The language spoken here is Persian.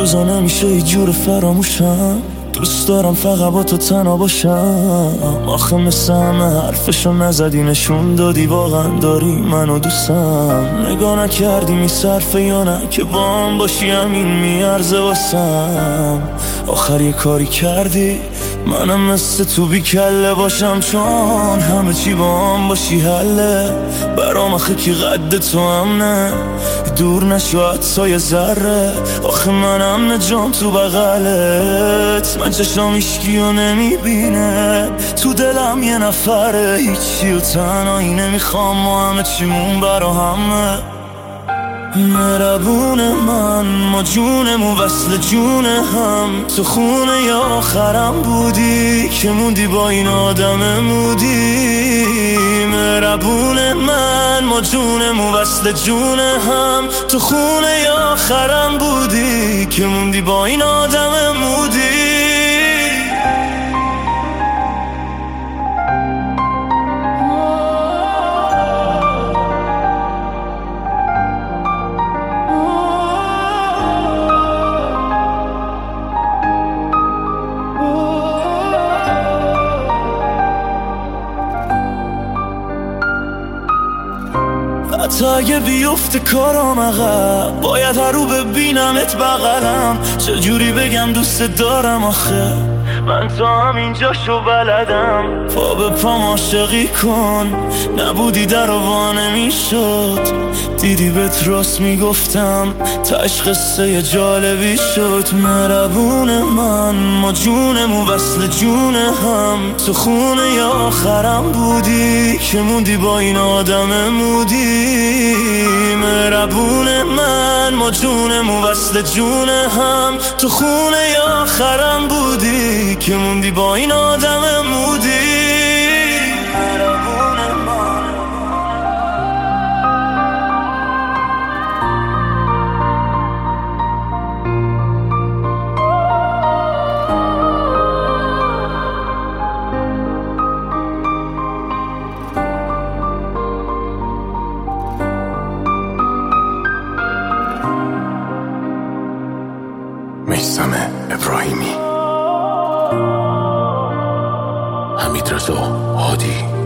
روزا نمیشه یه جور فراموشم، دوست دارم فقط با تو تنها باشم. آخه مثل همه حرفشو نزدی، نشون دادی واقعا داری منو دوستم. نگاه نکردی میصرفه یا نه که با هم باشی، همین میارزه واسم. آخر یه کاری کردی منم مثل تو بی کله باشم، چون همه چی با هم باشی حله برام. آخه کی قد تو هم نه، دور نشو حتی یه ذره. آخه منم نجام تو بغلت، من چشم ایشکیو نمیبینه، تو دلم یه نفره، هیچی و تنهایی نمیخوام، و همه چیمون برا همه. مهربون من، ما جونمون وصل جون هم، تو خونه یا آخرم بودی که موندی با این آدم مودی. مهربون من، ما جونمون وصل جون هم، تو خونه یا آخرم بودی که موندی با این آدم مودی. حتی اگه بیفته کارام عقب، باید هر رو ببینمت بغلم. چجوری بگم دوست دارم آخه من تا همینجاشو بلدم. پا به پام عاشقی کن، نبودی در و نمیشد، دیدی بهت راست میگفتم، تاش قصه جالبی شد. مهربون من، ما جونمون وصل جون هم، تو خونه یا آخرم بودی که موندی با این آدم مودی. مهربون من، ما جونمون وصل جون هم، تو خونه یا آخرم بودی که موندی با این آدم مودی. میثم ابراهیمی، حمیدرضا هادی.